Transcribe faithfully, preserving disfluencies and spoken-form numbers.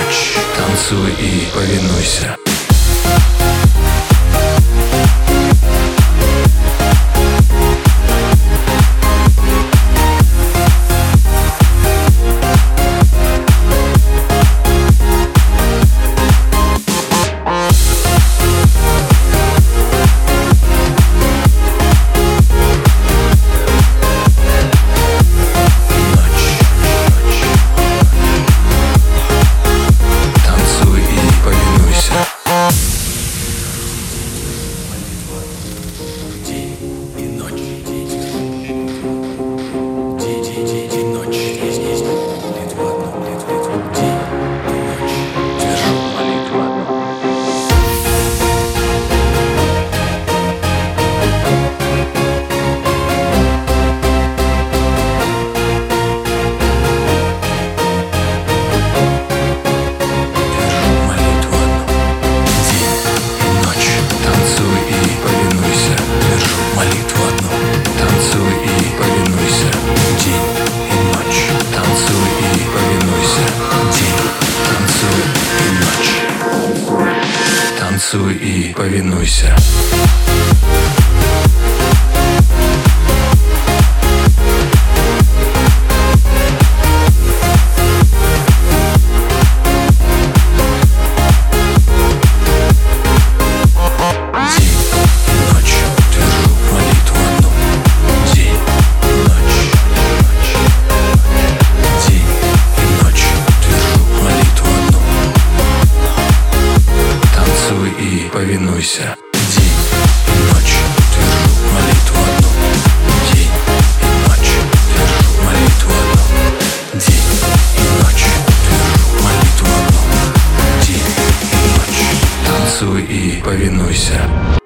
ночь, танцуй и повинуйся. Танцуй и повинуйся. Повинуйся. День и ночь твержу молитву одну. День и ночь твержу молитву одну. День и ночь твержу молитву одну. День и ночь. Танцуй и повинуйся.